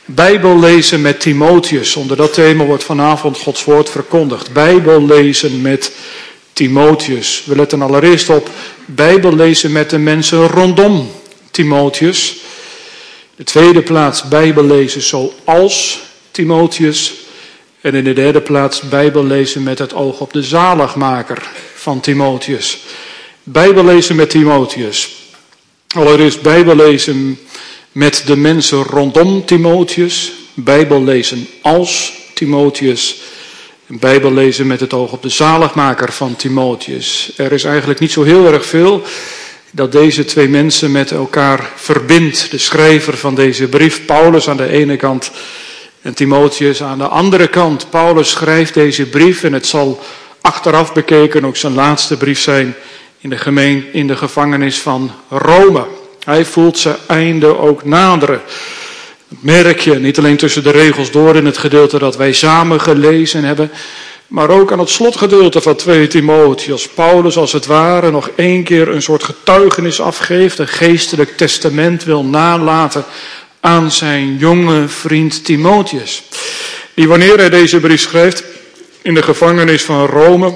Bijbel lezen met Timotheus. Onder dat thema wordt vanavond Gods woord verkondigd. Bijbel lezen met Timotheus. We letten allereerst op Bijbel lezen met de mensen rondom Timotheus. De tweede plaats Bijbel lezen zoals Timotheus. En in de derde plaats Bijbel lezen met het oog op de zaligmaker van Timotheus. Bijbel lezen met Timotheus. Allereerst Bijbel lezen met de mensen rondom Timotheus. Bijbel lezen als Timotheus. En Bijbel lezen met het oog op de zaligmaker van Timotheus. Er is eigenlijk niet zo heel erg veel dat deze twee mensen met elkaar verbindt. De schrijver van deze brief, Paulus aan de ene kant en Timotheus aan de andere kant. Paulus schrijft deze brief en het zal achteraf bekeken ook zijn laatste brief zijn in de gevangenis van Rome. Hij voelt zijn einde ook naderen. Dat merk je niet alleen tussen de regels door in het gedeelte dat wij samen gelezen hebben, maar ook aan het slotgedeelte van 2 Timotheus. Paulus als het ware nog één keer een soort getuigenis afgeeft, een geestelijk testament wil nalaten aan zijn jonge vriend Timotheus. Die wanneer hij deze brief schrijft in de gevangenis van Rome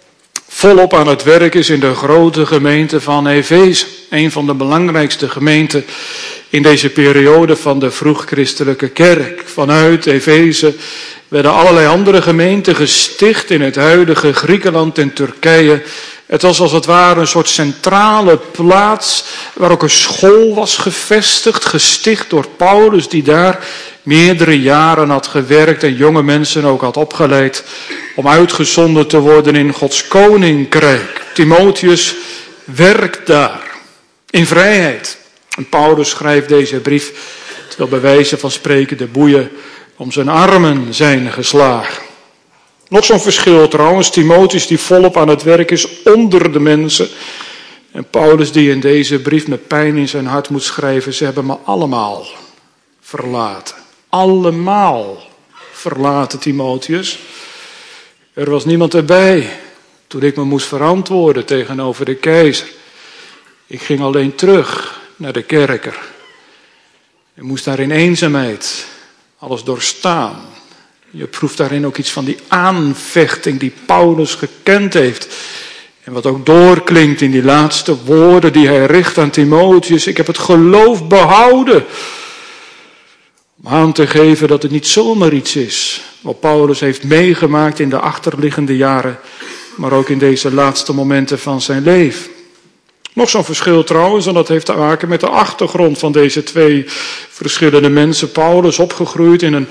volop aan het werk is in de grote gemeente van Efeze. Een van de belangrijkste gemeenten in deze periode van de vroeg-christelijke kerk. Vanuit Efeze werden allerlei andere gemeenten gesticht in het huidige Griekenland en Turkije. Het was als het ware een soort centrale plaats waar ook een school was gevestigd, gesticht door Paulus die daar meerdere jaren had gewerkt en jonge mensen ook had opgeleid om uitgezonden te worden in Gods koninkrijk. Timotheus werkt daar in vrijheid. En Paulus schrijft deze brief terwijl bij wijze van spreken de boeien om zijn armen zijn geslagen. Nog zo'n verschil trouwens, Timotheus die volop aan het werk is onder de mensen. En Paulus die in deze brief met pijn in zijn hart moet schrijven, ze hebben me allemaal verlaten. Allemaal verlaten, Timotheus. Er was niemand erbij toen ik me moest verantwoorden tegenover de keizer. Ik ging alleen terug naar de kerker. Ik moest daar in eenzaamheid alles doorstaan. Je proeft daarin ook iets van die aanvechting die Paulus gekend heeft. En wat ook doorklinkt in die laatste woorden die hij richt aan Timotheus. Ik heb het geloof behouden. Om aan te geven dat het niet zomaar iets is wat Paulus heeft meegemaakt in de achterliggende jaren, maar ook in deze laatste momenten van zijn leven. Nog zo'n verschil trouwens, en dat heeft te maken met de achtergrond van deze twee verschillende mensen. Paulus opgegroeid in een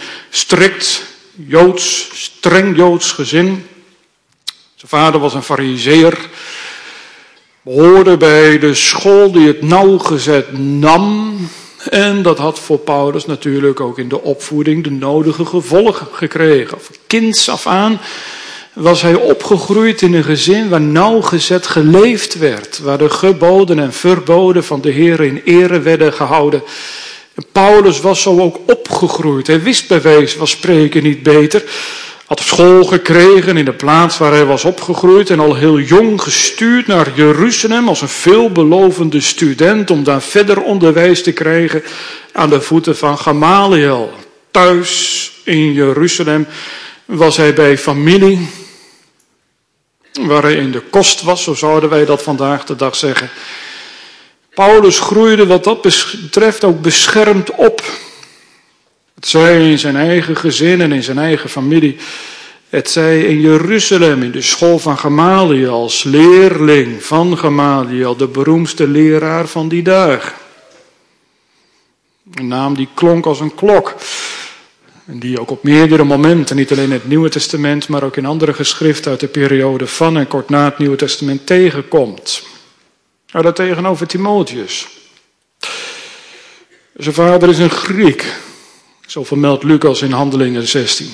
streng Joods gezin. Zijn vader was een farizeer, behoorde bij de school die het nauwgezet nam. En dat had voor Paulus natuurlijk ook in de opvoeding de nodige gevolgen gekregen. Van kinds af aan was hij opgegroeid in een gezin waar nauwgezet geleefd werd. Waar de geboden en verboden van de Heer in ere werden gehouden. En Paulus was zo ook opgegroeid. Hij wist bij wijze van spreken niet beter. Had school gekregen in de plaats waar hij was opgegroeid. En al heel jong gestuurd naar Jeruzalem als een veelbelovende student. Om daar verder onderwijs te krijgen aan de voeten van Gamaliel. Thuis in Jeruzalem was hij bij familie. Waar hij in de kost was, zo zouden wij dat vandaag de dag zeggen. Paulus groeide wat dat betreft ook beschermd op. Het zij in zijn eigen gezin en in zijn eigen familie. Het zij in Jeruzalem, in de school van Gamaliel, als leerling van Gamaliel, de beroemdste leraar van die dagen. Een naam die klonk als een klok. En die ook op meerdere momenten, niet alleen in het Nieuwe Testament, maar ook in andere geschriften uit de periode van en kort na het Nieuwe Testament tegenkomt. Nou, dat tegenover Timotheus. Zijn vader is een Griek. Zo vermeldt Lucas in Handelingen 16.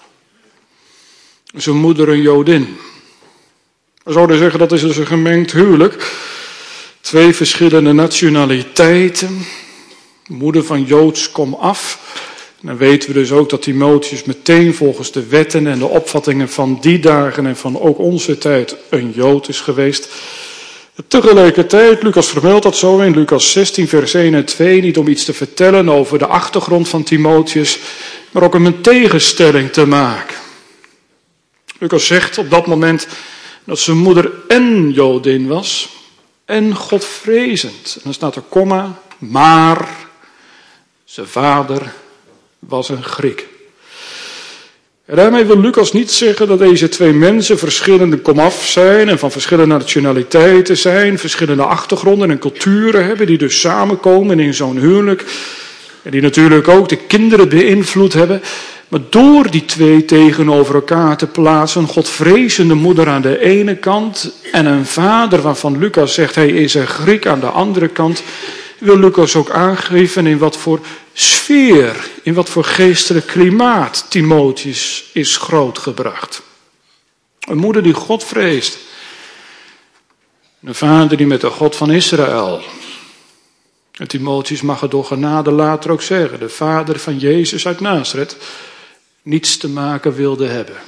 Zijn moeder een Jodin. We zouden zeggen dat is dus een gemengd huwelijk. 2 verschillende nationaliteiten. Moeder van Joods komaf. Dan weten we dus ook dat Timotheus meteen volgens de wetten en de opvattingen van die dagen en van ook onze tijd een Jood is geweest. Tegelijkertijd, Lucas vermeldt dat zo in Lucas 16 vers 1 en 2, niet om iets te vertellen over de achtergrond van Timotheus, maar ook om een tegenstelling te maken. Lucas zegt op dat moment dat zijn moeder en Jodin was en Godvrezend. En dan staat er komma, maar zijn vader was een Griek. En daarmee wil Lucas niet zeggen dat deze twee mensen verschillende komaf zijn en van verschillende nationaliteiten zijn, verschillende achtergronden en culturen hebben, die dus samenkomen in zo'n huwelijk. En die natuurlijk ook de kinderen beïnvloed hebben. Maar door die twee tegenover elkaar te plaatsen, een godvrezende moeder aan de ene kant en een vader waarvan Lucas zegt hij is een Griek aan de andere kant, wil Lucas ook aangeven in wat voor sfeer, in wat voor geestelijk klimaat Timotheus is grootgebracht. Een moeder die God vreest. Een vader die met de God van Israël. En Timotheus mag het door genade later ook zeggen. De vader van Jezus uit Nazareth niets te maken wilde hebben.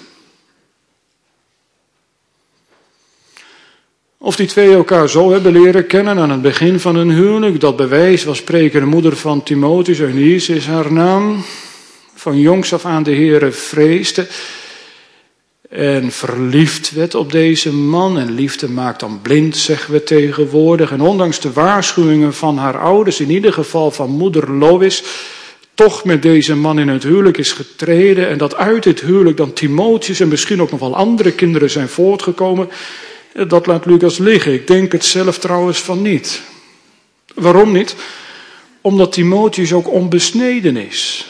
Of die twee elkaar zo hebben leren kennen aan het begin van hun huwelijk, dat bewijs was spreken de moeder van Timotheus, Eunice is haar naam, van jongs af aan de Heere vreesde en verliefd werd op deze man. En liefde maakt dan blind, zeggen we tegenwoordig. En ondanks de waarschuwingen van haar ouders, in ieder geval van moeder Lois, toch met deze man in het huwelijk is getreden. En dat uit het huwelijk dan Timotheus en misschien ook nog wel andere kinderen zijn voortgekomen. Dat laat Lucas liggen. Ik denk het zelf trouwens van niet. Waarom niet? Omdat Timotheus ook onbesneden is.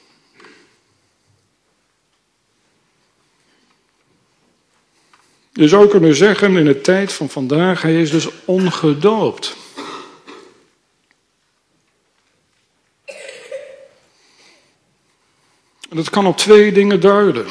Je zou kunnen zeggen in de tijd van vandaag, hij is dus ongedoopt. En dat kan op twee dingen duiden.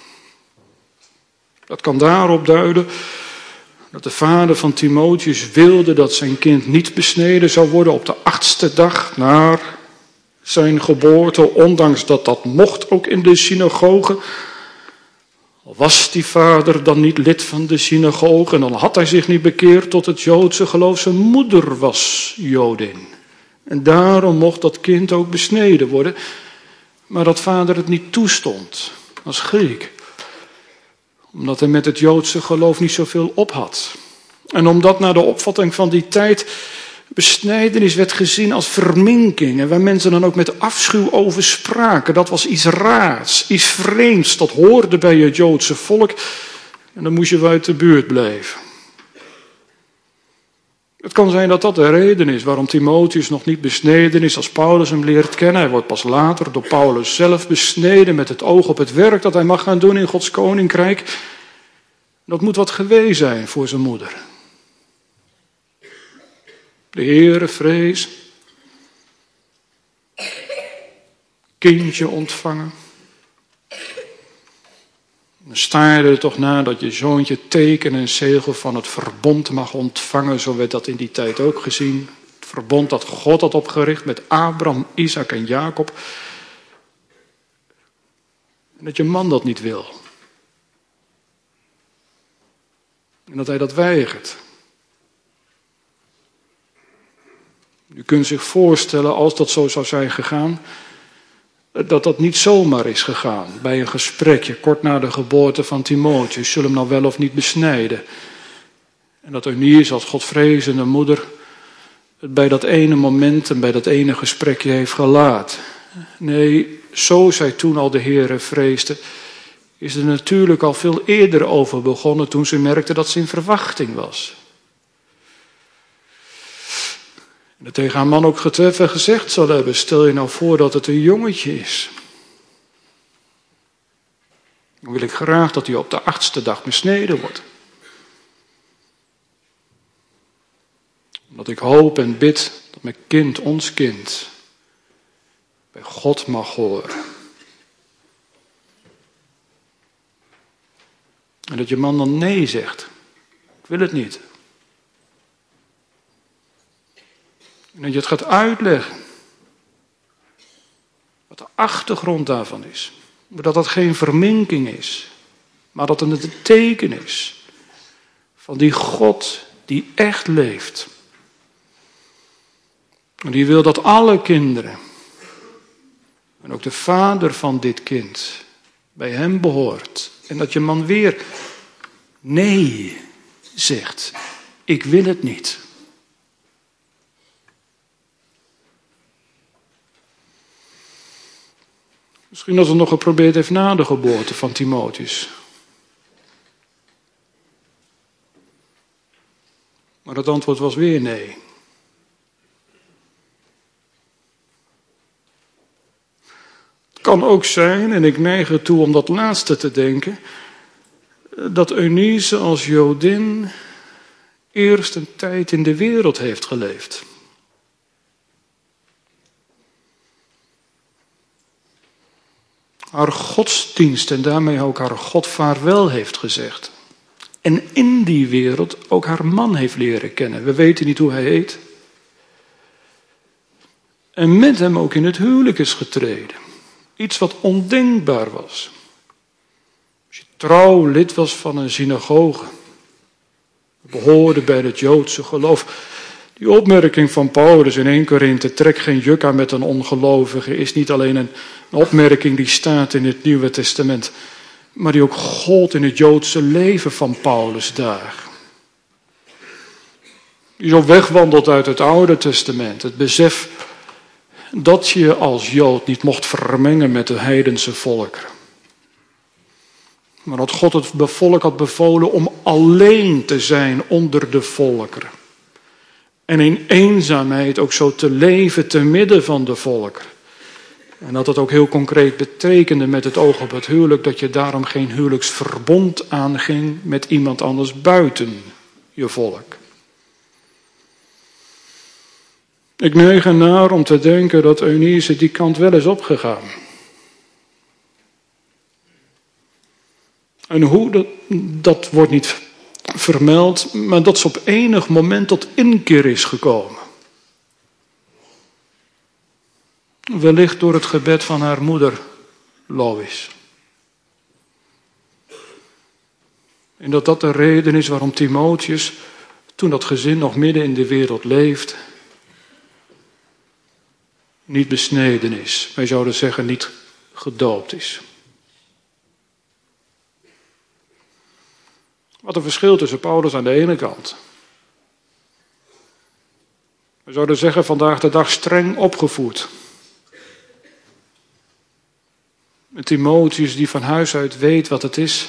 Dat kan daarop duiden dat de vader van Timotheus wilde dat zijn kind niet besneden zou worden op de 8e dag na zijn geboorte, ondanks dat dat mocht ook in de synagoge. Al was die vader dan niet lid van de synagoge en dan had hij zich niet bekeerd tot het Joodse geloof. Zijn moeder was Jodin. En daarom mocht dat kind ook besneden worden. Maar dat vader het niet toestond als Griek. Omdat hij met het Joodse geloof niet zoveel op had. En omdat naar de opvatting van die tijd besnijdenis werd gezien als verminking. En waar mensen dan ook met afschuw over spraken. Dat was iets raars, iets vreemds. Dat hoorde bij het Joodse volk. En dan moest je wel uit de buurt blijven. Het kan zijn dat dat de reden is waarom Timotheus nog niet besneden is als Paulus hem leert kennen. Hij wordt pas later door Paulus zelf besneden met het oog op het werk dat hij mag gaan doen in Gods koninkrijk. Dat moet wat geweest zijn voor zijn moeder. De Heere vrees. Kindje ontvangen. Dan sta je er toch na dat je zoontje teken en zegel van het verbond mag ontvangen. Zo werd dat in die tijd ook gezien. Het verbond dat God had opgericht met Abraham, Isaac en Jacob. En dat je man dat niet wil. En dat hij dat weigert. U kunt zich voorstellen, als dat zo zou zijn gegaan, dat dat niet zomaar is gegaan. Bij een gesprekje, kort na de geboorte van Timotheus, zullen hem nou wel of niet besnijden. En dat Eunice als godvrezende moeder het bij dat ene moment en bij dat ene gesprekje heeft gelaten. Nee, zo zij toen al de Heere vreesde, is er natuurlijk al veel eerder over begonnen toen ze merkte dat ze in verwachting was. En dat tegen haar man ook getreffen gezegd zal hebben, stel je nou voor dat het een jongetje is. Dan wil ik graag dat hij op de 8e dag besneden wordt. Omdat ik hoop en bid dat mijn kind, ons kind, bij God mag horen. En dat je man dan nee zegt. Ik wil het niet. En dat je het gaat uitleggen. Wat de achtergrond daarvan is. Dat dat geen verminking is. Maar dat het een teken is. Van die God die echt leeft. En die wil dat alle kinderen, en ook de vader van dit kind, bij hem behoort. En dat je man weer nee zegt. Ik wil het niet. Misschien dat het nog geprobeerd heeft na de geboorte van Timotheus. Maar het antwoord was weer nee. Het kan ook zijn, en ik neig ertoe om dat laatste te denken, dat Eunice als Jodin eerst een tijd in de wereld heeft geleefd. Haar godsdienst en daarmee ook haar God vaarwel heeft gezegd. En in die wereld ook haar man heeft leren kennen. We weten niet hoe hij heet. En met hem ook in het huwelijk is getreden. Iets wat ondenkbaar was. Als je trouw lid was van een synagoge. Behoorde bij het Joodse geloof. Die opmerking van Paulus in 1 Korinthe, trek geen juk aan met een ongelovige, is niet alleen een opmerking die staat in het Nieuwe Testament, maar die ook gold in het Joodse leven van Paulus daar. Die zo wegwandelt uit het Oude Testament. Het besef dat je als Jood niet mocht vermengen met de heidense volkeren. Maar dat God het volk had bevolen om alleen te zijn onder de volkeren. En in eenzaamheid ook zo te leven te midden van de volkeren. En dat het ook heel concreet betekende met het oog op het huwelijk, dat je daarom geen huwelijksverbond aanging met iemand anders buiten je volk. Ik neig ernaar om te denken dat Eunice die kant wel is opgegaan. En hoe, dat wordt niet vermeld, maar dat ze op enig moment tot inkeer is gekomen. Wellicht door het gebed van haar moeder Lois. En dat dat de reden is waarom Timotheus, toen dat gezin nog midden in de wereld leeft, niet besneden is. Wij zouden zeggen niet gedoopt is. Wat een verschil tussen Paulus aan de ene kant. We zouden zeggen vandaag de dag streng opgevoed. Met Timotheus die van huis uit weet wat het is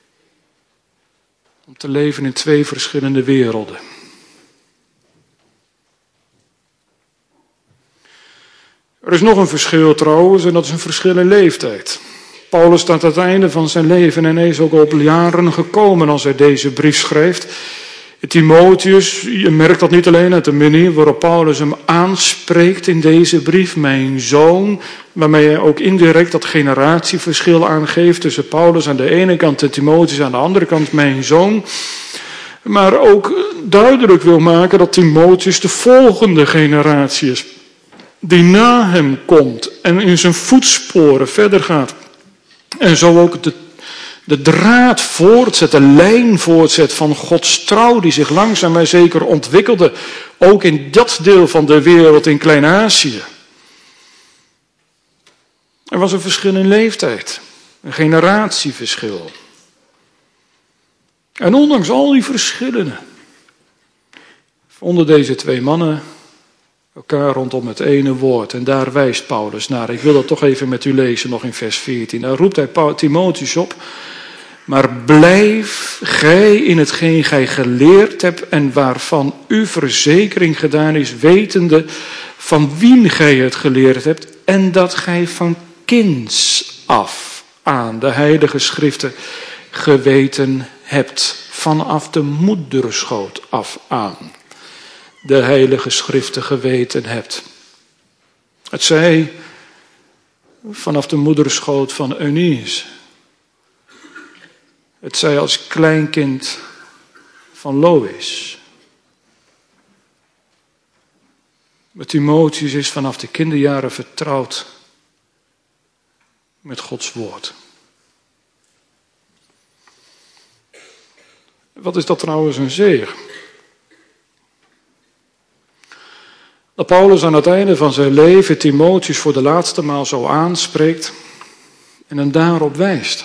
om te leven in twee verschillende werelden. Er is nog een verschil trouwens en dat is een verschil in leeftijd. Paulus staat aan het einde van zijn leven en hij is ook op jaren gekomen als hij deze brief schrijft. Timotheus, je merkt dat niet alleen uit de manier waarop Paulus hem aanspreekt in deze brief, mijn zoon, waarmee hij ook indirect dat generatieverschil aangeeft tussen Paulus aan de ene kant en Timotheus aan de andere kant, mijn zoon. Maar ook duidelijk wil maken dat Timotheus de volgende generatie is, die na hem komt en in zijn voetsporen verder gaat. En zo ook de draad voortzet, de lijn voortzet van Gods trouw die zich langzaam maar zeker ontwikkelde. Ook in dat deel van de wereld in Klein-Azië. Er was een verschil in leeftijd. Een generatieverschil. En ondanks al die verschillen vonden deze twee mannen elkaar rondom het ene woord. En daar wijst Paulus naar. Ik wil dat toch even met u lezen nog in vers 14. Daar roept hij Timotheus op. Maar blijf gij in hetgeen gij geleerd hebt en waarvan uw verzekering gedaan is, wetende van wien gij het geleerd hebt en dat gij van kinds af aan de heilige schriften geweten hebt. Vanaf de moederschoot af aan de heilige schriften geweten hebt. Het zij vanaf de moederschoot van Eunice. Het zij als kleinkind van Lois. Maar Timotheus is vanaf de kinderjaren vertrouwd met Gods woord. Wat is dat trouwens een zegen? Dat Paulus aan het einde van zijn leven Timotheus voor de laatste maal zo aanspreekt en hem daarop wijst.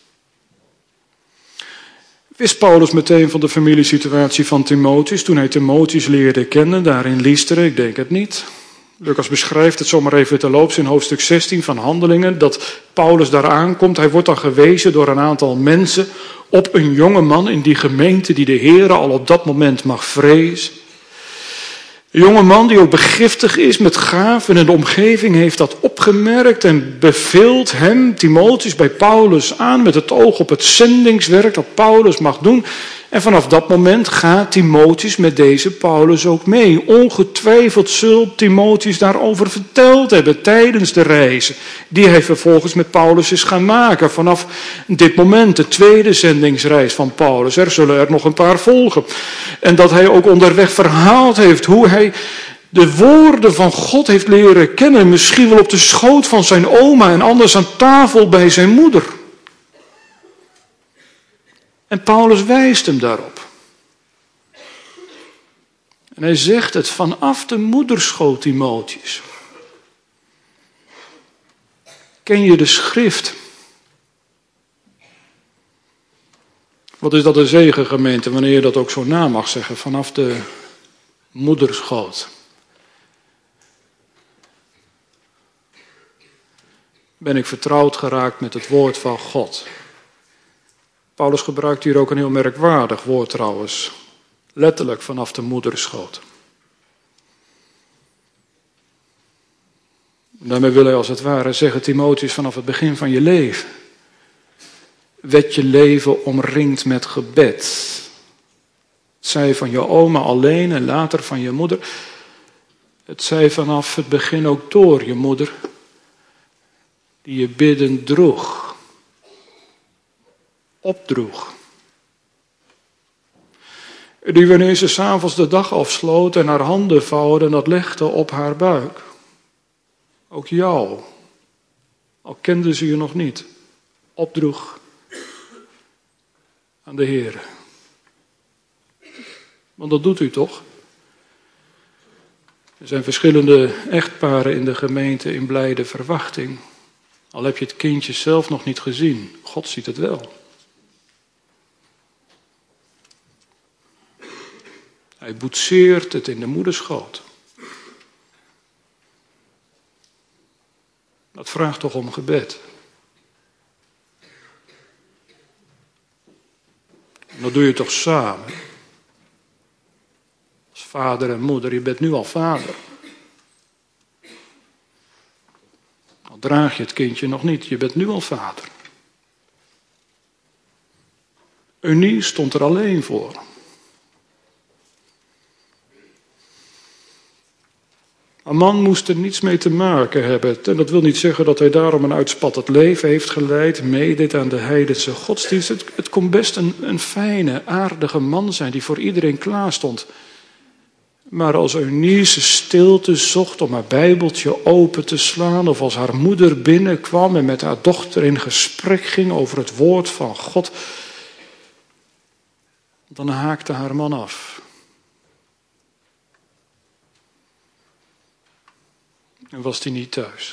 Wist Paulus meteen van de familiesituatie van Timotheus toen hij Timotheus leerde kennen, daar in Lystra? Ik denk het niet. Lucas beschrijft het zomaar even terloops in hoofdstuk 16 van Handelingen, dat Paulus daar aankomt. Hij wordt dan gewezen door een aantal mensen op een jonge man in die gemeente die de Heere al op dat moment mag vrezen. Een jonge man die ook begiftig is met gaven en de omgeving heeft dat opgemerkt en beveelt hem, Timotheus, bij Paulus aan met het oog op het zendingswerk dat Paulus mag doen. En vanaf dat moment gaat Timotheus met deze Paulus ook mee. Ongetwijfeld zult Timotheus daarover verteld hebben tijdens de reizen die hij vervolgens met Paulus is gaan maken. Vanaf dit moment, de tweede zendingsreis van Paulus. Er zullen er nog een paar volgen. En dat hij ook onderweg verhaald heeft hoe hij de woorden van God heeft leren kennen. Misschien wel op de schoot van zijn oma en anders aan tafel bij zijn moeder. En Paulus wijst hem daarop. En hij zegt het vanaf de moederschoot, Timotheus. Ken je de schrift? Wat is dat een zegen, gemeente, wanneer je dat ook zo na mag zeggen, vanaf de moederschoot. Ben ik vertrouwd geraakt met het woord van God. Paulus gebruikt hier ook een heel merkwaardig woord trouwens. Letterlijk vanaf de moederschoot. Daarmee wil hij als het ware zeggen, Timotheus, vanaf het begin van je leven. Werd je leven omringd met gebed. Het zij van je oma alleen en later van je moeder. Het zij vanaf het begin ook door je moeder. Die je bidden droeg. Opdroeg. Die wanneer ze 's avonds de dag afsloot en haar handen vouwde en dat legde op haar buik. Ook jou, al kende ze je nog niet, opdroeg aan de Heer. Want dat doet u toch? Er zijn verschillende echtparen in de gemeente in blijde verwachting. Al heb je het kindje zelf nog niet gezien, God ziet het wel. Hij boetseert het in de moederschoot. Dat vraagt toch om gebed. En dat doe je toch samen. Als vader en moeder, je bent nu al vader. Al draag je het kindje nog niet, je bent nu al vader. Eunice stond er alleen voor. Een man moest er niets mee te maken hebben. En dat wil niet zeggen dat hij daarom een uitspattend leven heeft geleid. Meedeed aan de heidense godsdienst. Het kon best een fijne, aardige man zijn die voor iedereen klaar stond. Maar als Eunice stilte zocht om haar bijbeltje open te slaan. Of als haar moeder binnenkwam en met haar dochter in gesprek ging over het woord van God. Dan haakte haar man af. En was hij niet thuis.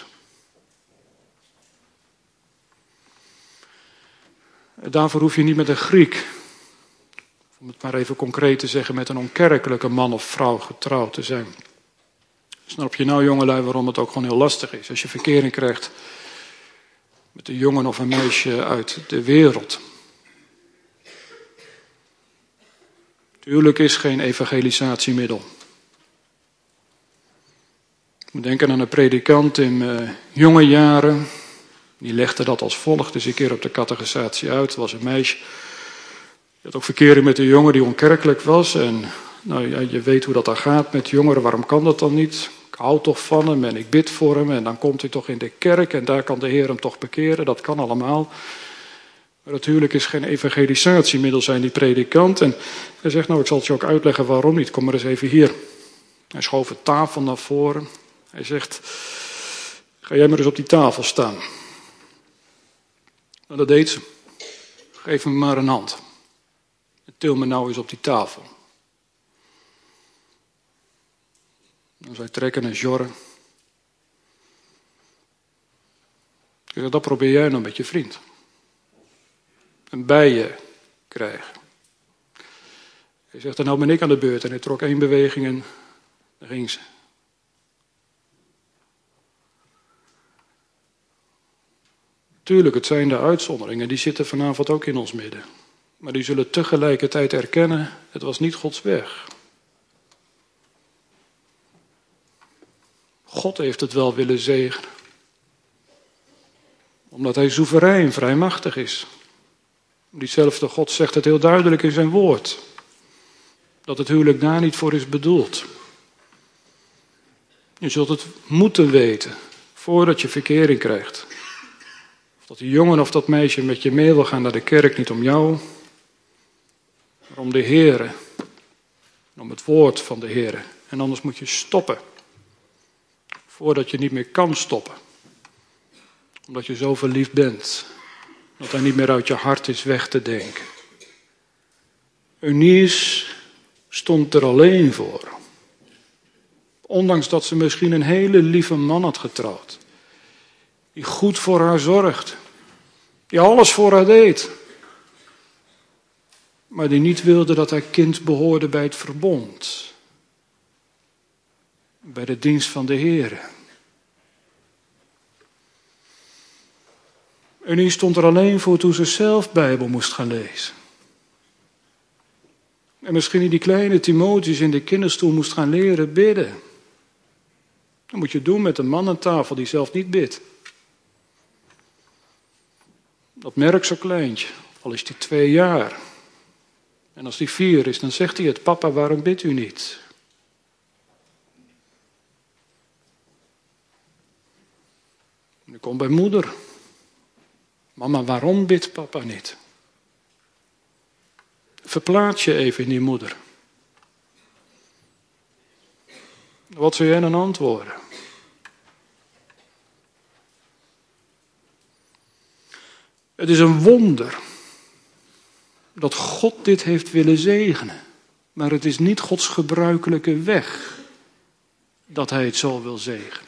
Daarvoor hoef je niet met een Griek, om het maar even concreet te zeggen, met een onkerkelijke man of vrouw getrouwd te zijn. Snap je nou, jongelui, waarom het ook gewoon heel lastig is? Als je verkering krijgt met een jongen of een meisje uit de wereld. Het huwelijk is geen evangelisatiemiddel. Ik moet denken aan een predikant in jonge jaren. Die legde dat als volgt eens een keer op de catechisatie uit. Het was een meisje. Die had ook verkering met een jongen die onkerkelijk was. En nou ja, je weet hoe dat dan gaat met jongeren. Waarom kan dat dan niet? Ik hou toch van hem en ik bid voor hem. En dan komt hij toch in de kerk en daar kan de Heer hem toch bekeren. Dat kan allemaal. Maar natuurlijk is geen evangelisatiemiddel, zijn die predikant. En hij zegt, nou ik zal het je ook uitleggen waarom niet. Kom maar eens even hier. Hij schoof de tafel naar voren. Hij zegt, ga jij maar eens op die tafel staan. Nou, dat deed ze. Geef me maar een hand. En til me nou eens op die tafel. En zij trekken en jorren. Ik zeg, dat probeer jij nou met je vriend. Een bijen krijgen. Hij zegt, nou ben ik aan de beurt. En hij trok 1 beweging en daar ging ze. Tuurlijk, het zijn de uitzonderingen. Die zitten vanavond ook in ons midden. Maar die zullen tegelijkertijd erkennen, het was niet Gods weg. God heeft het wel willen zegenen. Omdat hij soeverein, vrijmachtig is. Diezelfde God zegt het heel duidelijk in zijn woord. Dat het huwelijk daar niet voor is bedoeld. Je zult het moeten weten, voordat je verkering krijgt. Of dat die jongen of dat meisje met je mee wil gaan naar de kerk, niet om jou, maar om de Heere. Om het woord van de Heere. En anders moet je stoppen. Voordat je niet meer kan stoppen. Omdat je zo verliefd bent. Dat hij niet meer uit je hart is weg te denken. Eunice stond er alleen voor. Ondanks dat ze misschien een hele lieve man had getrouwd. Die goed voor haar zorgde. Die alles voor haar deed. Maar die niet wilde dat haar kind behoorde bij het verbond. Bij de dienst van de Heere. Eunice stond er alleen voor toen ze zelf Bijbel moest gaan lezen. En misschien die kleine Timotheus in de kinderstoel moest gaan leren bidden. Dat moet je doen met een man aan tafel die zelf niet bidt. Dat merkt zo kleintje, al is die 2 jaar. En als die 4 is, dan zegt hij het, papa, waarom bidt u niet? En ik kom bij moeder. Mama, waarom bidt papa niet? Verplaats je even in die moeder. Wat zou jij dan antwoorden? Het is een wonder dat God dit heeft willen zegenen. Maar het is niet Gods gebruikelijke weg dat hij het zo wil zegenen.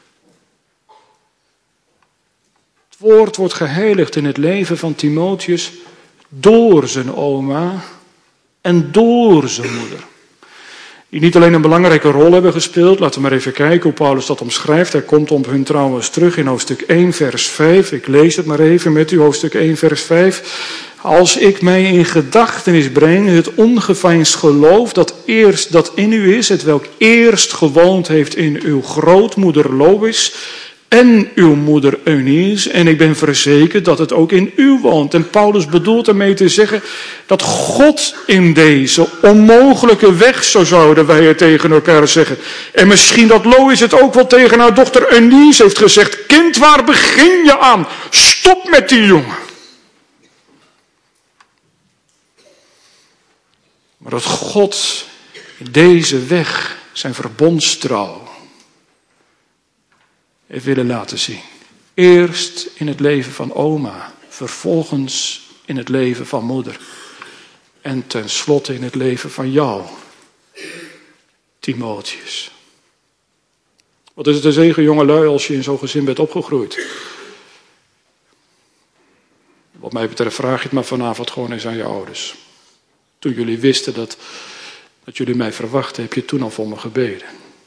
Het woord wordt geheiligd in het leven van Timotheus door zijn oma en door zijn moeder. Die niet alleen een belangrijke rol hebben gespeeld. Laten we maar even kijken hoe Paulus dat omschrijft. Hij komt op hun trouwens terug in hoofdstuk 1 vers 5. Ik lees het maar even met u, hoofdstuk 1 vers 5. Als ik mij in gedachtenis breng het ongeveinsd geloof dat in u is, het welk eerst gewoond heeft in uw grootmoeder Lois en uw moeder Eunice, en ik ben verzekerd dat het ook in u woont. En Paulus bedoelt ermee te zeggen dat God in deze onmogelijke weg, zo zouden wij het tegen elkaar zeggen. En misschien dat Lois het ook wel tegen haar dochter Eunice heeft gezegd. Kind, waar begin je aan? Stop met die jongen. Maar dat God in deze weg zijn verbondstrouw heeft willen laten zien. Eerst in het leven van oma, vervolgens in het leven van moeder. En tenslotte in het leven van jou, Timotheus. Wat is het een zegen, jongelui, als je in zo'n gezin bent opgegroeid. Wat mij betreft vraag je het maar vanavond gewoon eens aan je ouders. Toen jullie wisten dat jullie mij verwachten, heb je toen al voor me gebeden.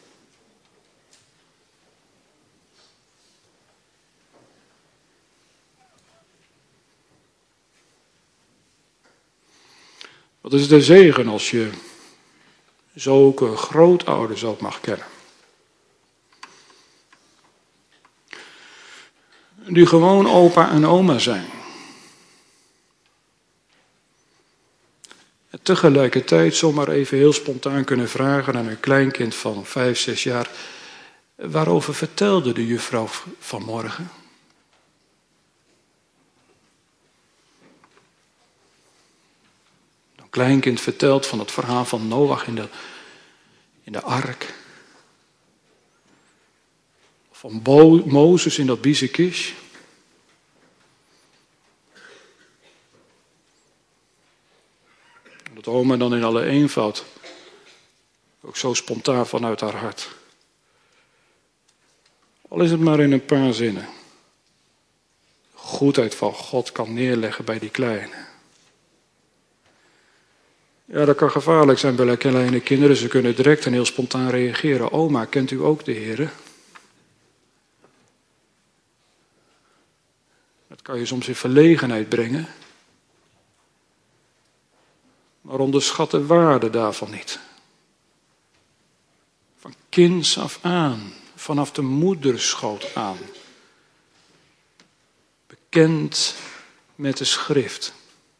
Wat is het een zegen als je zulke grootouders ook mag kennen. Die gewoon opa en oma zijn. En tegelijkertijd zomaar even heel spontaan kunnen vragen aan een kleinkind van 5, 6 jaar. Waarover vertelde de juffrouw vanmorgen? Een kleinkind vertelt van het verhaal van Noach in de ark. Van Mozes in dat biezenkisch. Dat oma dan in alle eenvoud, ook zo spontaan vanuit haar hart, is het maar in een paar zinnen. De goedheid van God kan neerleggen bij die kleine. Ja, dat kan gevaarlijk zijn bij kleine kinderen. Ze kunnen direct en heel spontaan reageren. Oma, kent u ook de Heere? Dat kan je soms in verlegenheid brengen. Maar onderschat de waarde daarvan niet. Van kinds af aan, vanaf de moederschoot aan. Bekend met de schrift.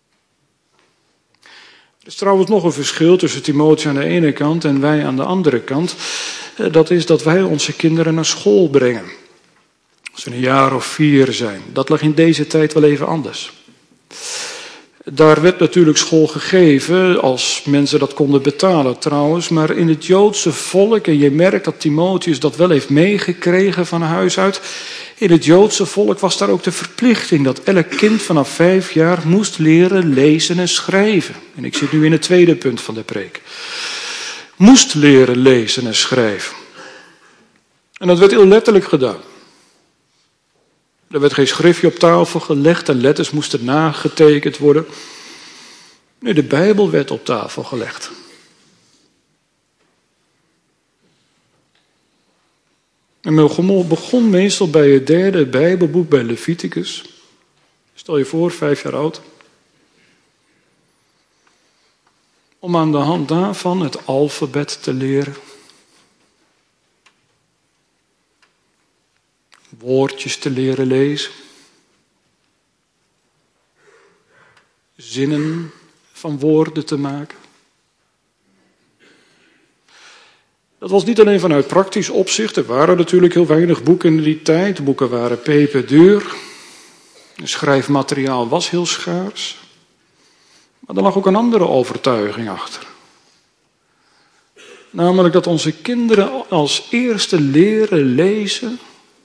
Er is trouwens nog een verschil tussen Timotheus aan de ene kant en wij aan de andere kant. Dat is dat wij onze kinderen naar school brengen. Als ze een jaar of 4 zijn. Dat lag in deze tijd wel even anders. Daar werd natuurlijk school gegeven als mensen dat konden betalen trouwens. Maar in het Joodse volk, en je merkt dat Timotheus dat wel heeft meegekregen van huis uit. In het Joodse volk was daar ook de verplichting dat elk kind vanaf 5 jaar moest leren lezen en schrijven. En ik zit nu in het tweede punt van de preek. Moest leren lezen en schrijven. En dat werd heel letterlijk gedaan. Er werd geen schriftje op tafel gelegd en letters moesten nagetekend worden. Nee, de Bijbel werd op tafel gelegd. En men begon meestal bij het 3e Bijbelboek bij Leviticus. Stel je voor, 5 jaar oud. Om aan de hand daarvan het alfabet te leren. Woordjes te leren lezen. Zinnen van woorden te maken. Dat was niet alleen vanuit praktisch opzicht. Er waren natuurlijk heel weinig boeken in die tijd. Boeken waren peperduur. Schrijfmateriaal was heel schaars. Maar er lag ook een andere overtuiging achter. Namelijk dat onze kinderen als eerste leren lezen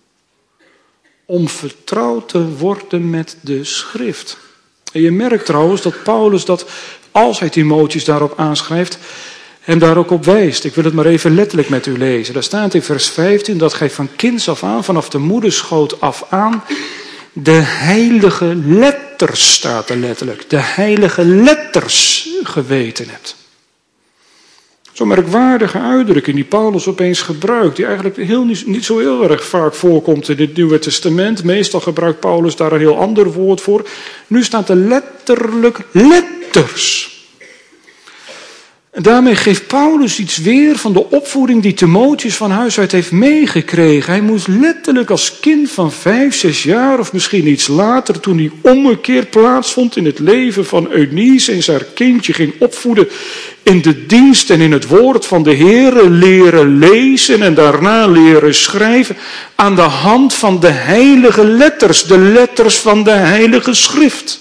om vertrouwd te worden met de schrift. En je merkt trouwens dat Paulus dat, als hij Timotheus daarop aanschrijft, hem daar ook op wijst. Ik wil het maar even letterlijk met u lezen. Daar staat in vers 15 dat gij van kinds af aan, vanaf de moederschoot af aan, de heilige letters, staat er letterlijk, de heilige letters geweten hebt. Zo'n merkwaardige uitdrukking die Paulus opeens gebruikt, die eigenlijk niet zo heel erg vaak voorkomt in het Nieuwe Testament. Meestal gebruikt Paulus daar een heel ander woord voor. Nu staat er letterlijk letters. En daarmee geeft Paulus iets weer van de opvoeding die Timotheus van huis uit heeft meegekregen. Hij moest letterlijk als kind van 5, 6 jaar of misschien iets later, toen die ommekeer plaatsvond in het leven van Eunice en zijn kindje ging opvoeden in de dienst en in het woord van de Heere, leren lezen en daarna leren schrijven aan de hand van de heilige letters, de letters van de heilige schrift.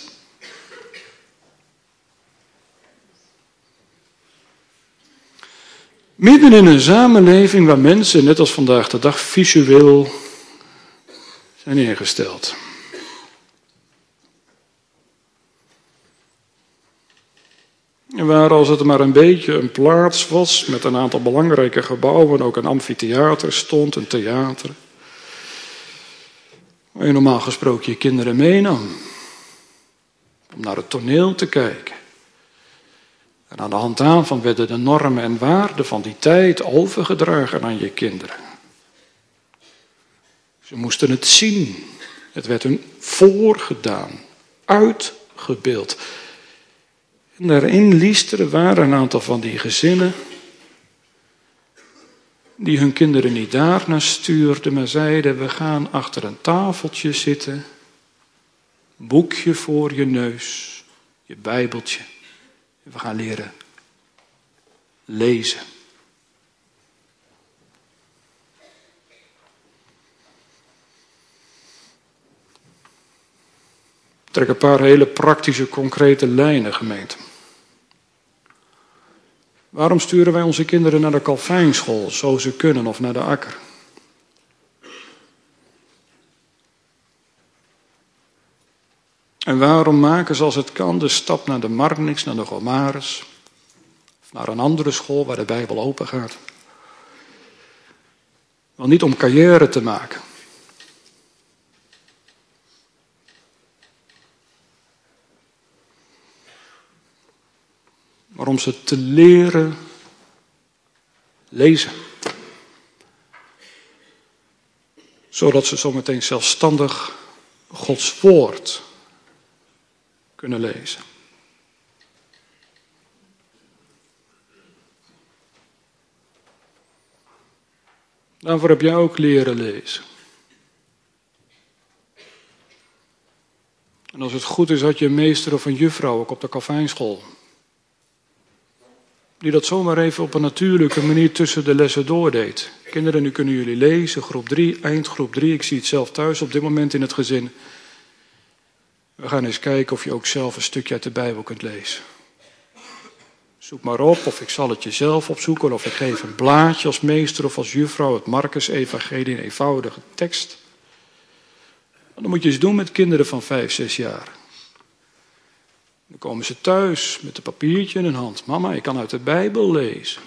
Midden in een samenleving waar mensen, net als vandaag de dag, visueel zijn ingesteld. En waar als het maar een beetje een plaats was met een aantal belangrijke gebouwen, ook een amfitheater stond, een theater. Waar je normaal gesproken je kinderen meenam. Om naar het toneel te kijken. En aan de hand daarvan werden de normen en waarden van die tijd overgedragen aan je kinderen. Ze moesten het zien. Het werd hun voorgedaan, uitgebeeld. En daarin liesteren waren een aantal van die gezinnen die hun kinderen niet daarnaar stuurden, maar zeiden: we gaan achter een tafeltje zitten, boekje voor je neus, je Bijbeltje. We gaan leren lezen. Ik trek een paar hele praktische, concrete lijnen, gemeente. Waarom sturen wij onze kinderen naar de Calvijnschool, zo ze kunnen, of naar de Akker? En waarom maken ze als het kan de stap naar de Marnix, naar de Gomarus, of naar een andere school waar de Bijbel open gaat? Wel niet om carrière te maken, maar om ze te leren lezen. Zodat ze zometeen zelfstandig Gods woord kunnen lezen. Daarvoor heb jij ook leren lezen. En als het goed is, had je een meester of een juffrouw ook op de Calvijnschool. Die dat zomaar even op een natuurlijke manier tussen de lessen doordeed. Kinderen, nu kunnen jullie lezen, groep 3, eindgroep 3. Ik zie het zelf thuis op dit moment in het gezin. We gaan eens kijken of je ook zelf een stukje uit de Bijbel kunt lezen. Zoek maar op, of ik zal het jezelf opzoeken, of ik geef een blaadje als meester of als juffrouw, het Marcus-evangelie, een eenvoudige tekst. En dan moet je eens doen met kinderen van 5, 6 jaar. Dan komen ze thuis met een papiertje in hun hand. Mama, ik kan uit de Bijbel lezen.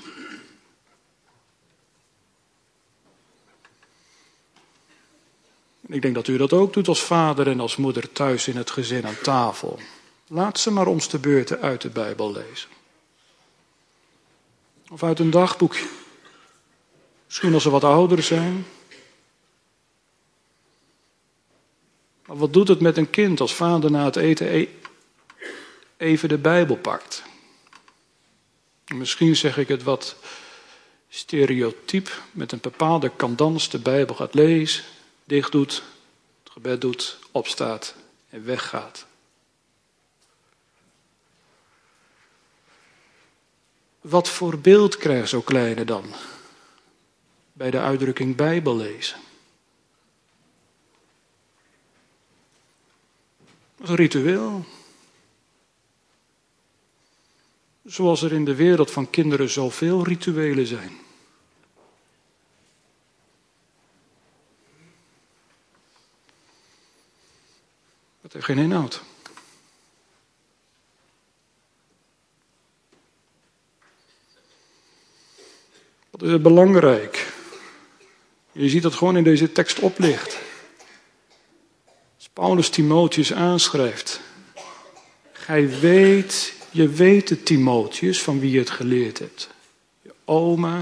En ik denk dat u dat ook doet als vader en als moeder thuis in het gezin aan tafel. Laat ze maar om de beurten uit de Bijbel lezen. Of uit een dagboekje. Misschien als ze wat ouder zijn. Maar wat doet het met een kind als vader na het eten even de Bijbel pakt? Misschien zeg ik het wat stereotyp, met een bepaalde cadans de Bijbel gaat lezen, dicht doet, het gebed doet, opstaat en weggaat. Wat voor beeld krijgen zo'n kleine dan bij de uitdrukking Bijbel lezen? Dat is een ritueel. Zoals er in de wereld van kinderen zoveel rituelen zijn. Dat heeft geen inhoud. Wat is het belangrijk? Je ziet dat gewoon in deze tekst oplicht. Als Paulus Timotheus aanschrijft. Je weet het, Timotheus, van wie je het geleerd hebt. Je oma,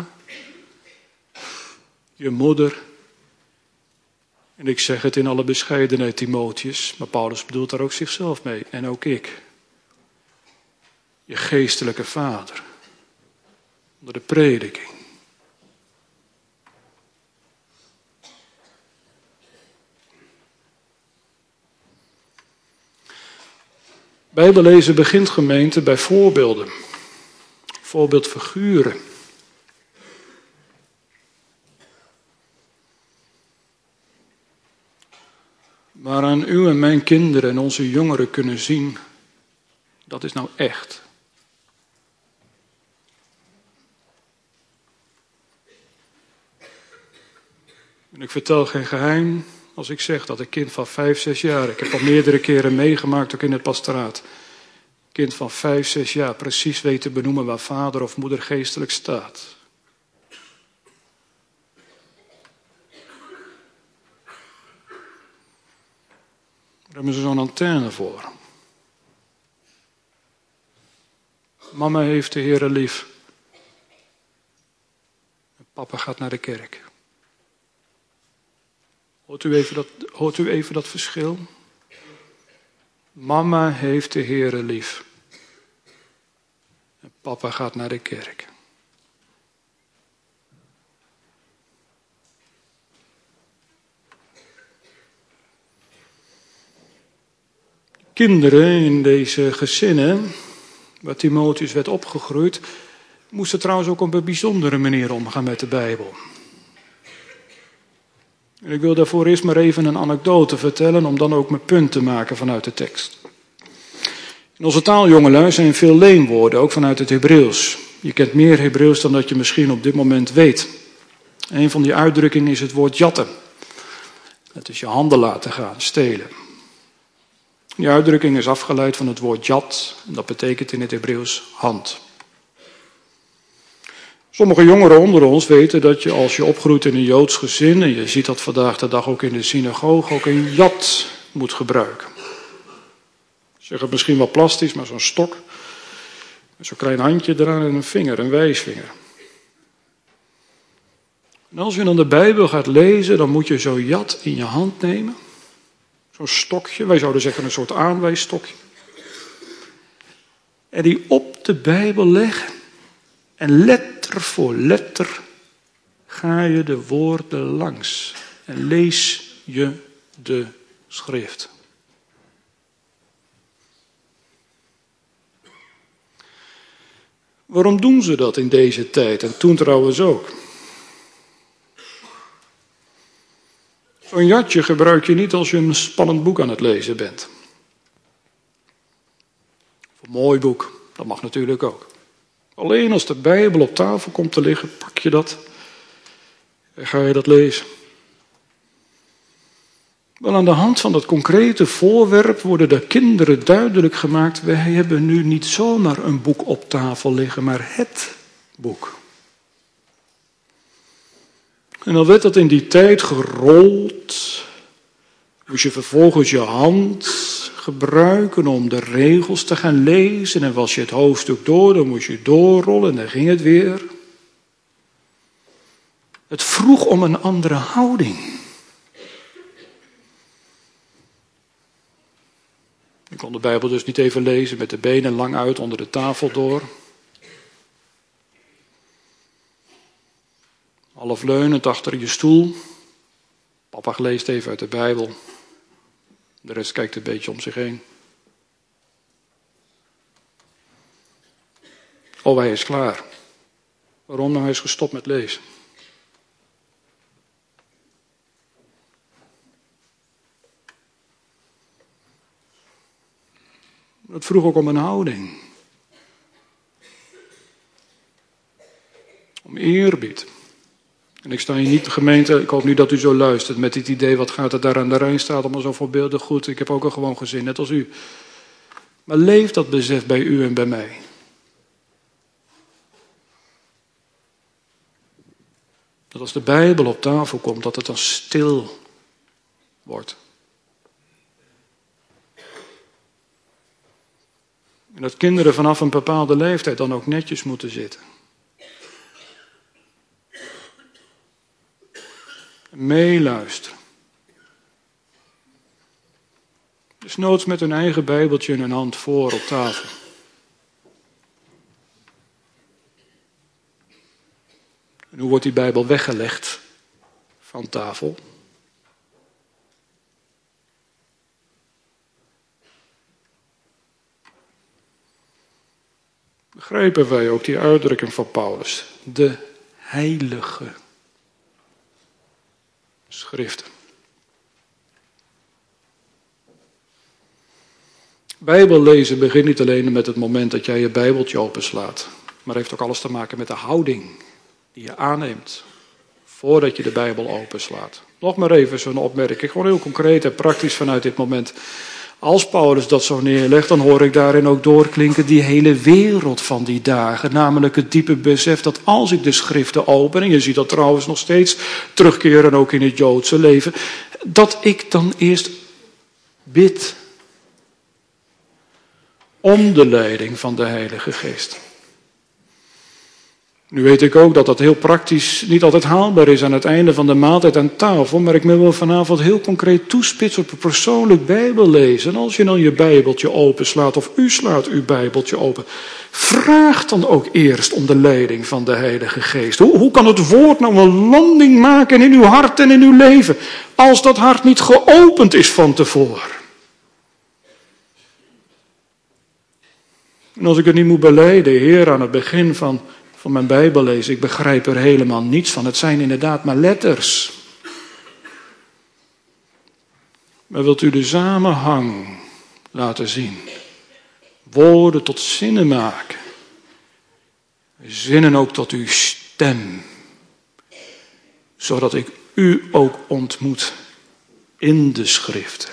je moeder. En ik zeg het in alle bescheidenheid, Timotheus, maar Paulus bedoelt daar ook zichzelf mee. En ook ik. Je geestelijke vader. Onder de prediking. Bijbellezen begint, gemeente, bij voorbeelden. Voorbeeldfiguren. Waaraan u en mijn kinderen en onze jongeren kunnen zien, dat is nou echt. En ik vertel geen geheim als ik zeg dat een kind van 5, 6 jaar, ik heb al meerdere keren meegemaakt, ook in het pastoraat, een kind van 5, 6 jaar precies weet te benoemen waar vader of moeder geestelijk staat. Daar hebben ze zo'n antenne voor. Mama heeft de Heere lief. En papa gaat naar de kerk. Hoort u even dat verschil? Mama heeft de Heere lief. En papa gaat naar de kerk. Kinderen in deze gezinnen, waar Timotheus werd opgegroeid, moesten trouwens ook op een bijzondere manier omgaan met de Bijbel. En ik wil daarvoor eerst maar even een anekdote vertellen, om dan ook mijn punt te maken vanuit de tekst. In onze taal, jongelui, zijn veel leenwoorden, ook vanuit het Hebreeuws. Je kent meer Hebreeuws dan dat je misschien op dit moment weet. Een van die uitdrukkingen is het woord jatten. Dat is je handen laten gaan, stelen. Die uitdrukking is afgeleid van het woord jat, en dat betekent in het Hebreeuws hand. Sommige jongeren onder ons weten dat je als je opgroeit in een Joods gezin, en je ziet dat vandaag de dag ook in de synagoge, ook een jat moet gebruiken. Ik zeg het misschien wel plastisch, maar zo'n stok Zo'n klein handje eraan en een vinger, een wijsvinger. En als je dan de Bijbel gaat lezen, dan moet je zo'n jat in je hand nemen. Zo'n stokje, wij zouden zeggen een soort aanwijsstokje. En die op de Bijbel leggen. En letter voor letter ga je de woorden langs. En lees je de schrift. Waarom doen ze dat in deze tijd? En toen trouwens ook. Zo'n jatje gebruik je niet als je een spannend boek aan het lezen bent. Of een mooi boek, dat mag natuurlijk ook. Alleen als de Bijbel op tafel komt te liggen, pak je dat en ga je dat lezen. Wel, aan de hand van dat concrete voorwerp worden de kinderen duidelijk gemaakt: wij hebben nu niet zomaar een boek op tafel liggen, maar het boek. En dan werd dat in die tijd gerold. Moest je vervolgens je hand gebruiken om de regels te gaan lezen. En was je het hoofdstuk door, dan moest je doorrollen en dan ging het weer. Het vroeg om een andere houding. Je kon de Bijbel dus niet even lezen met de benen lang uit onder de tafel door. Half leunend achter je stoel. Papa leest even uit de Bijbel. De rest kijkt een beetje om zich heen. Oh, hij is klaar. Waarom? Nou, hij is gestopt met lezen. Het vroeg ook om een houding. Om eerbied. En ik sta hier niet, gemeente, ik hoop niet dat u zo luistert met dit idee, wat gaat er daar aan de Rijnstraat allemaal zo voorbeeldig goed. Ik heb ook een gewoon gezin, net als u. Maar leeft dat besef bij u en bij mij? Dat als de Bijbel op tafel komt, dat het dan stil wordt. En dat kinderen vanaf een bepaalde leeftijd dan ook netjes moeten zitten. Meeluisteren. Dus noods met hun eigen Bijbeltje in hun hand voor op tafel. En hoe wordt die Bijbel weggelegd van tafel? Begrijpen wij ook die uitdrukking van Paulus? De heilige schriften. Bijbel lezen begint niet alleen met het moment dat jij je Bijbeltje openslaat, maar heeft ook alles te maken met de houding die je aanneemt voordat je de Bijbel openslaat. Nog maar even zo'n opmerking, gewoon heel concreet en praktisch vanuit dit moment. Als Paulus dat zo neerlegt, dan hoor ik daarin ook doorklinken die hele wereld van die dagen. Namelijk het diepe besef dat als ik de schriften open, en je ziet dat trouwens nog steeds terugkeren ook in het Joodse leven, dat ik dan eerst bid om de leiding van de Heilige Geest. Nu weet ik ook dat dat heel praktisch niet altijd haalbaar is aan het einde van de maaltijd aan tafel, maar ik wil vanavond heel concreet toespitsen op een persoonlijk Bijbellezen. En als je dan je Bijbeltje openslaat of u slaat uw Bijbeltje open, vraag dan ook eerst om de leiding van de Heilige Geest. Hoe kan het woord nou een landing maken in uw hart en in uw leven, als dat hart niet geopend is van tevoren? En als ik het niet moet belijden, Heer, aan het begin van mijn Bijbel lezen, ik begrijp er helemaal niets van. Het zijn inderdaad maar letters. Maar wilt u de samenhang laten zien? Woorden tot zinnen maken. Zinnen ook tot uw stem. Zodat ik u ook ontmoet in de schriften.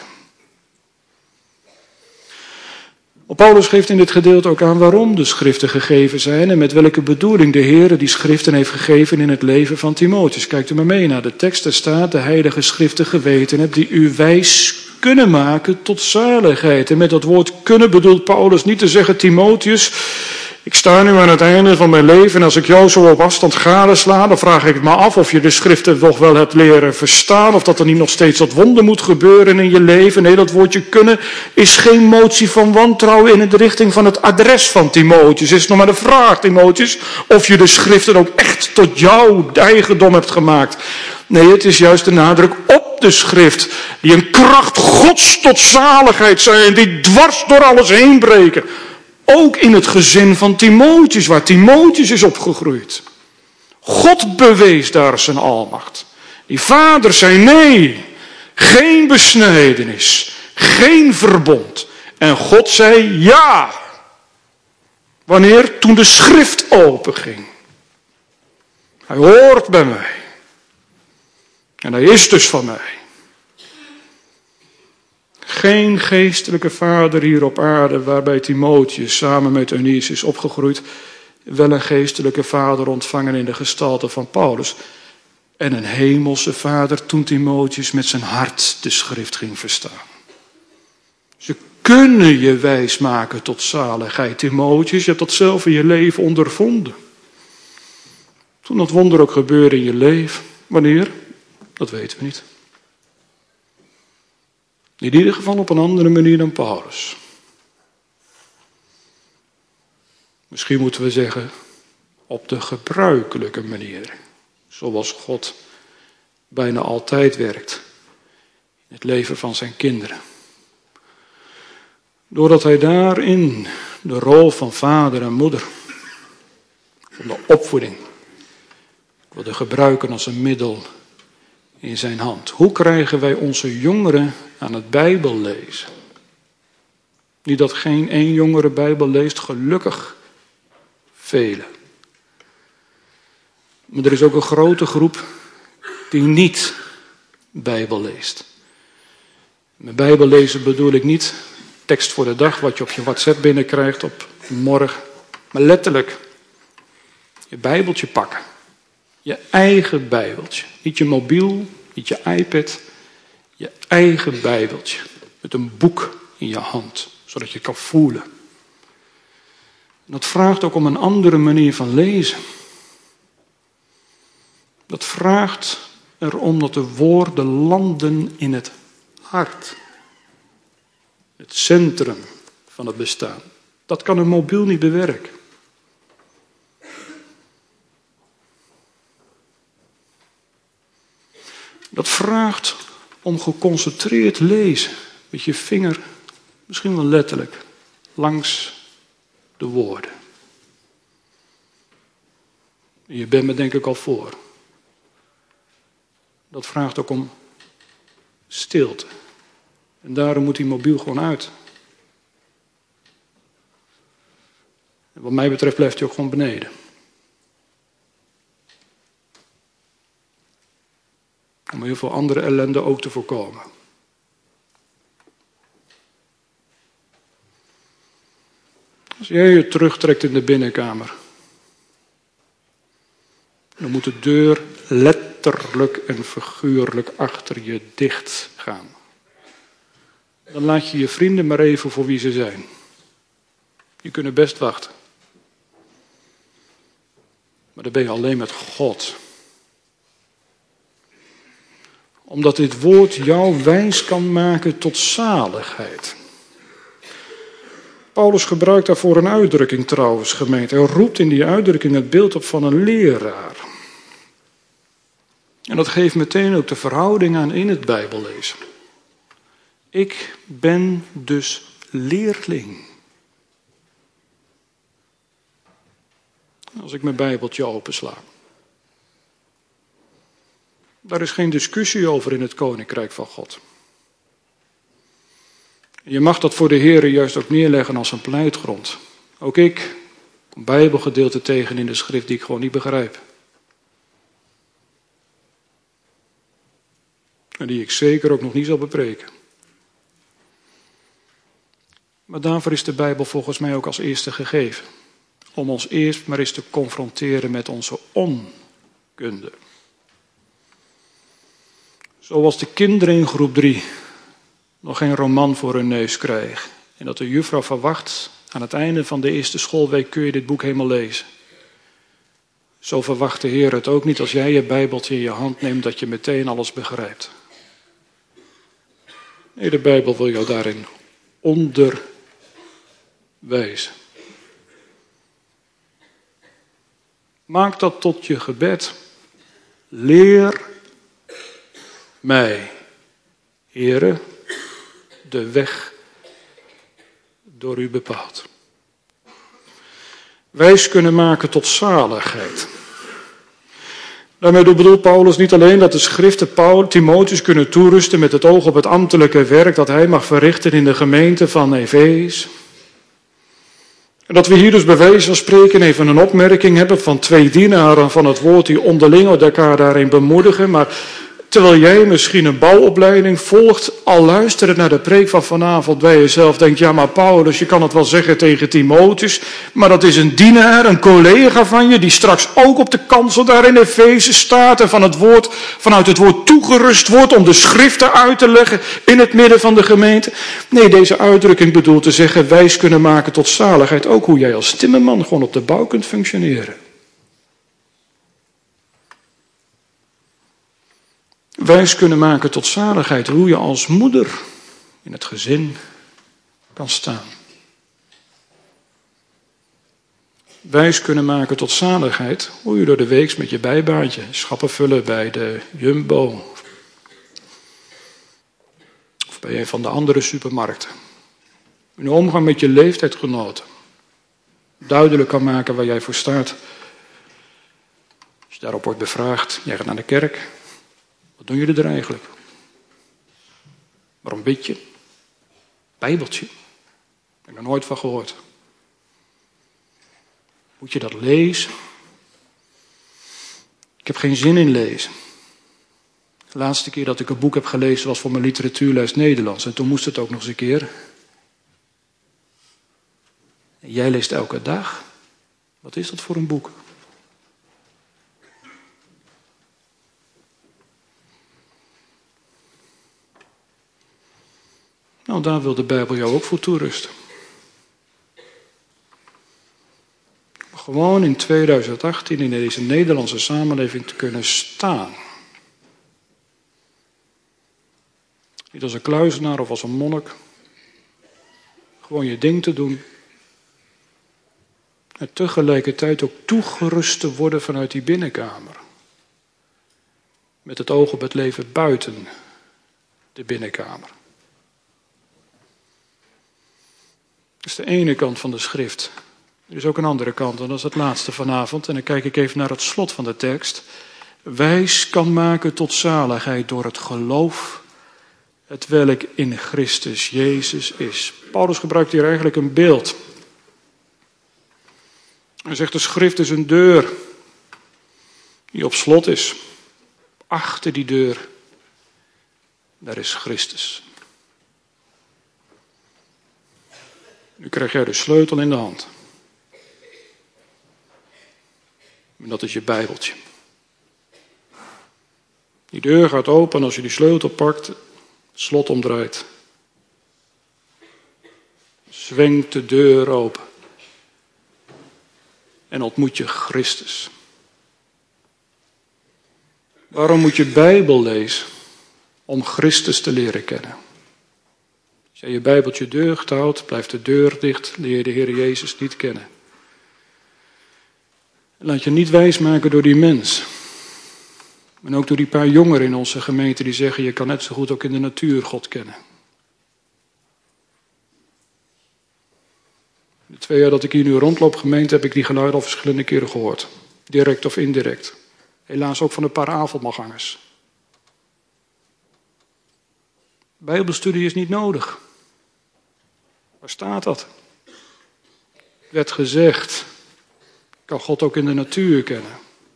Paulus geeft in dit gedeelte ook aan waarom de schriften gegeven zijn en met welke bedoeling de Heer die schriften heeft gegeven in het leven van Timotheus. Kijkt u maar mee naar de tekst, er staat: de heilige schriften geweten hebt die u wijs kunnen maken tot zaligheid. En met dat woord kunnen bedoelt Paulus niet te zeggen: Timotheus, Ik sta nu aan het einde van mijn leven en als ik jou zo op afstand gadesla, dan vraag ik me af of je de schriften toch wel hebt leren verstaan, of dat er niet nog steeds wat wonder moet gebeuren in je leven. Nee, dat woordje kunnen is geen motie van wantrouwen in de richting van het adres van Timotheus. Het is nog maar de vraag, Timotheus, of je de schriften ook echt tot jouw eigendom hebt gemaakt. Nee, het is juist de nadruk op de schrift, die een kracht Gods tot zaligheid zijn, die dwars door alles heen breken. Ook in het gezin van Timotheus, waar Timotheus is opgegroeid. God bewees daar zijn almacht. Die vader zei nee, geen besnijdenis, geen verbond. En God zei ja. Wanneer? Toen de schrift openging. Hij hoort bij mij. En hij is dus van mij. Geen geestelijke vader hier op aarde waarbij Timotheus samen met Eunice is opgegroeid. Wel een geestelijke vader ontvangen in de gestalte van Paulus. En een hemelse vader toen Timotheus met zijn hart de schrift ging verstaan. Ze kunnen je wijs maken tot zaligheid, Timotheus. Je hebt dat zelf in je leven ondervonden. Toen dat wonder ook gebeurde in je leven. Wanneer? Dat weten we niet. In ieder geval op een andere manier dan Paulus. Misschien moeten we zeggen, op de gebruikelijke manier. Zoals God bijna altijd werkt. In het leven van zijn kinderen. Doordat hij daarin de rol van vader en moeder, van de opvoeding, wilde gebruiken als een middel in zijn hand. Hoe krijgen wij onze jongeren aan het Bijbel lezen? Niet dat geen één jongere Bijbel leest, gelukkig velen. Maar er is ook een grote groep die niet Bijbel leest. Met Bijbel lezen bedoel ik niet tekst voor de dag, wat je op je WhatsApp binnenkrijgt op morgen. Maar letterlijk, je Bijbeltje pakken. Je eigen Bijbeltje. Niet je mobiel, niet je iPad. Je eigen Bijbeltje. Met een boek in je hand. Zodat je kan voelen. En dat vraagt ook om een andere manier van lezen. Dat vraagt erom dat de woorden landen in het hart. Het centrum van het bestaan. Dat kan een mobiel niet bewerken. Dat vraagt om geconcentreerd lezen. Met je vinger, misschien wel letterlijk, langs de woorden. Je bent me denk ik al voor. Dat vraagt ook om stilte. En daarom moet die mobiel gewoon uit. En wat mij betreft blijft hij ook gewoon beneden. Om heel veel andere ellende ook te voorkomen. Als jij je terugtrekt in de binnenkamer, dan moet de deur letterlijk en figuurlijk achter je dicht gaan. Dan laat je je vrienden maar even voor wie ze zijn. Die kunnen best wachten. Maar dan ben je alleen met God. Omdat dit woord jou wijs kan maken tot zaligheid. Paulus gebruikt daarvoor een uitdrukking trouwens, gemeente. Hij roept in die uitdrukking het beeld op van een leraar. En dat geeft meteen ook de verhouding aan in het Bijbellezen. Ik ben dus leerling. Als ik mijn Bijbeltje opensla. Daar is geen discussie over in het Koninkrijk van God. Je mag dat voor de Heer juist ook neerleggen als een pleitgrond. Ook ik kom Bijbelgedeelten tegen in de schrift die ik gewoon niet begrijp. En die ik zeker ook nog niet zal bepreken. Maar daarvoor is de Bijbel volgens mij ook als eerste gegeven. Om ons eerst maar eens te confronteren met onze onkunde. Zoals de kinderen in groep 3 nog geen roman voor hun neus krijgen. En dat de juffrouw verwacht Aan het einde van de eerste schoolweek kun je dit boek helemaal lezen. Zo verwacht de Heer het ook niet als jij je Bijbeltje in je hand neemt dat je meteen alles begrijpt. Nee, de Bijbel wil jou daarin onderwijzen. Maak dat tot je gebed. Leer mij, Heere, de weg door u bepaald. Wijs kunnen maken tot zaligheid. Daarmee bedoelt Paulus niet alleen dat de schriften Timotheus kunnen toerusten met het oog op het ambtelijke werk dat hij mag verrichten in de gemeente van Efeze. En dat we hier dus bij wijze van spreken even een opmerking hebben van 2 dienaren van het woord die onderling elkaar daarin bemoedigen. Maar terwijl jij misschien een bouwopleiding volgt, al luisteren naar de preek van vanavond bij jezelf denkt, ja maar Paulus, je kan het wel zeggen tegen Timotheus, maar dat is een dienaar, een collega van je, die straks ook op de kansel daar in Efeze staat en vanuit het woord toegerust wordt om de schriften uit te leggen in het midden van de gemeente. Nee, deze uitdrukking bedoelt te zeggen, wijs kunnen maken tot zaligheid, ook hoe jij als timmerman gewoon op de bouw kunt functioneren. Wijs kunnen maken tot zaligheid, hoe je als moeder in het gezin kan staan. Wijs kunnen maken tot zaligheid, hoe je door de week met je bijbaantje schappen vullen bij de Jumbo. Of bij een van de andere supermarkten. In de omgang met je leeftijdgenoten. Duidelijk kan maken waar jij voor staat. Als je daarop wordt bevraagd, jij gaat naar de kerk. Wat doen jullie er eigenlijk? Waarom bid je? Bijbeltje? Ik heb er nooit van gehoord. Moet je dat lezen? Ik heb geen zin in lezen. De laatste keer dat ik een boek heb gelezen was voor mijn literatuurles Nederlands. En toen moest het ook nog eens een keer. En jij leest elke dag. Wat is dat voor een boek? Nou, daar wil de Bijbel jou ook voor toerusten. Gewoon in 2018 in deze Nederlandse samenleving te kunnen staan. Niet als een kluizenaar of als een monnik. Gewoon je ding te doen. En tegelijkertijd ook toegerust te worden vanuit die binnenkamer. Met het oog op het leven buiten de binnenkamer. Dat is de ene kant van de schrift. Er is ook een andere kant en dat is het laatste vanavond. En dan kijk ik even naar het slot van de tekst. Wijs kan maken tot zaligheid door het geloof, het welk in Christus Jezus is. Paulus gebruikt hier eigenlijk een beeld. Hij zegt de schrift is een deur die op slot is. Achter die deur, daar is Christus. Nu krijg jij de sleutel in de hand. En dat is je Bijbeltje. Die deur gaat open als je die sleutel pakt, het slot omdraait. Zwengt de deur open. En ontmoet je Christus. Waarom moet je Bijbel lezen? Om Christus te leren kennen. Als jij je Bijbeltje dicht houdt, blijft de deur dicht, leer je de Heer Jezus niet kennen. Laat je niet wijsmaken door die mens. En ook door die paar jongeren in onze gemeente die zeggen, je kan net zo goed ook in de natuur God kennen. De 2 jaar dat ik hier nu rondloop gemeente heb ik die geluiden al verschillende keren gehoord. Direct of indirect. Helaas ook van een paar avondmaalgangers. Bijbelstudie is niet nodig. Waar staat dat? Werd gezegd, kan God ook in de natuur kennen.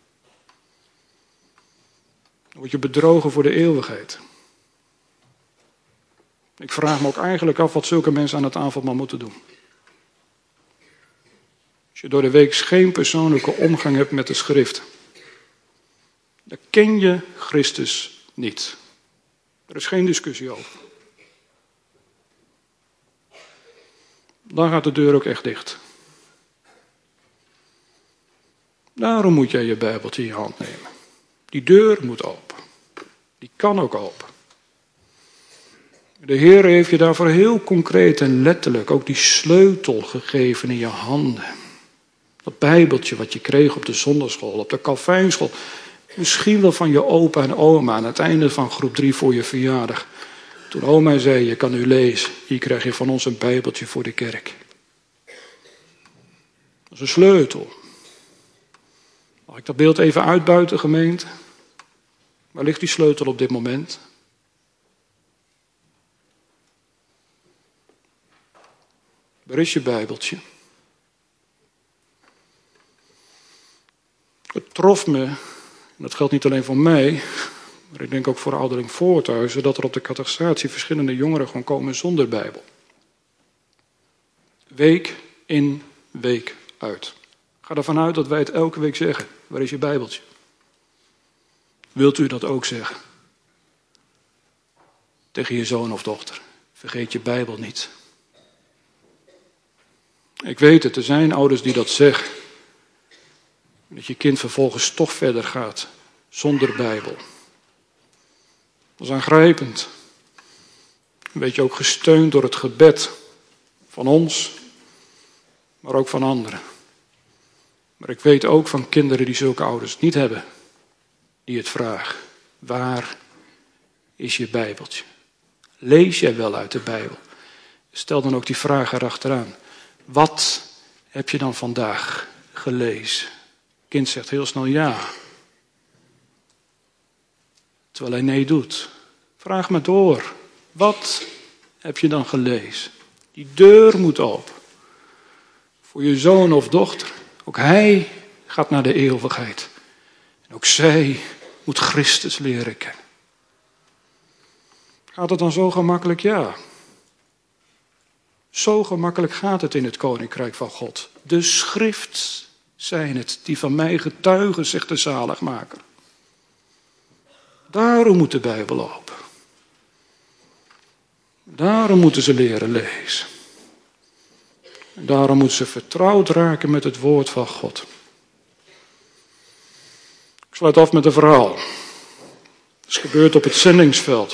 Dan word je bedrogen voor de eeuwigheid. Ik vraag me ook eigenlijk af wat zulke mensen aan het avondmaal moeten doen. Als je door de week geen persoonlijke omgang hebt met de schrift, dan ken je Christus niet. Er is geen discussie over. Dan gaat de deur ook echt dicht. Daarom moet jij je Bijbeltje in je hand nemen. Die deur moet open. Die kan ook open. De Heer heeft je daarvoor heel concreet en letterlijk ook die sleutel gegeven in je handen. Dat Bijbeltje wat je kreeg op de zondagschool, op de Calvijnschool. Misschien wel van je opa en oma aan het einde van groep 3 voor je verjaardag. Toen oma zei, je kan nu lezen. Hier krijg je van ons een Bijbeltje voor de kerk. Dat is een sleutel. Mag ik dat beeld even uitbuiten, gemeente? Waar ligt die sleutel op dit moment? Waar is je Bijbeltje? Het trof me, en dat geldt niet alleen voor mij, maar ik denk ook voor ouderling Voorthuizen, dat er op de catechisatie verschillende jongeren gewoon komen zonder Bijbel. Week in, week uit. Ga ervan uit dat wij het elke week zeggen. Waar is je Bijbeltje? Wilt u dat ook zeggen? Tegen je zoon of dochter. Vergeet je Bijbel niet. Ik weet het, er zijn ouders die dat zeggen. Dat je kind vervolgens toch verder gaat. Zonder Bijbel. Dat is aangrijpend. Een beetje ook gesteund door het gebed. Van ons. Maar ook van anderen. Maar ik weet ook van kinderen die zulke ouders niet hebben. Die het vragen. Waar is je Bijbeltje? Lees jij wel uit de Bijbel? Stel dan ook die vraag erachteraan. Wat heb je dan vandaag gelezen? Het kind zegt heel snel ja. Terwijl hij nee doet. Vraag maar door. Wat heb je dan gelezen? Die deur moet open. Voor je zoon of dochter. Ook hij gaat naar de eeuwigheid. En ook zij moet Christus leren kennen. Gaat het dan zo gemakkelijk? Ja. Zo gemakkelijk gaat het in het Koninkrijk van God. De schrift zijn het die van mij getuigen, zegt de zaligmaker. Daarom moet de Bijbel open. Daarom moeten ze leren lezen. En daarom moeten ze vertrouwd raken met het woord van God. Ik sluit af met een verhaal. Het is gebeurd op het zendingsveld.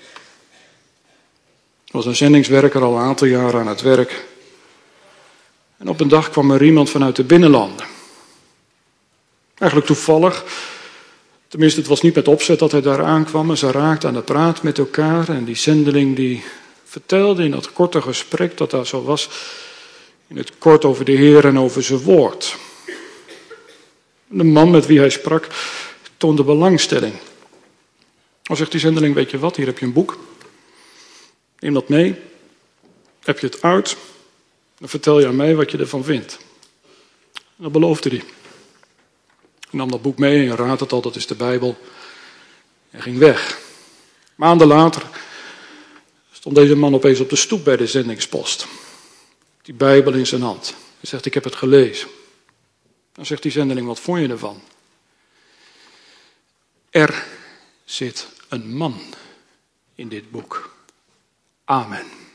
Er was een zendingswerker al een aantal jaren aan het werk. En op een dag kwam er iemand vanuit de binnenlanden. Eigenlijk toevallig. Tenminste, het was niet met opzet dat hij daar aankwam. Maar ze raakten aan de praat met elkaar. En die zendeling die vertelde in dat korte gesprek dat daar zo was. In het kort over de Heer en over zijn woord. De man met wie hij sprak toonde belangstelling. Dan zegt die zendeling, weet je wat, hier heb je een boek. Neem dat mee. Heb je het uit. Dan vertel je aan mij wat je ervan vindt. En dat beloofde hij. Hij nam dat boek mee en je raadt het al, dat is de Bijbel. En ging weg. Maanden later stond deze man opeens op de stoep bij de zendingspost. Die Bijbel in zijn hand. Hij zegt, ik heb het gelezen. Dan zegt die zendeling, wat vond je ervan? Er zit een man in dit boek. Amen.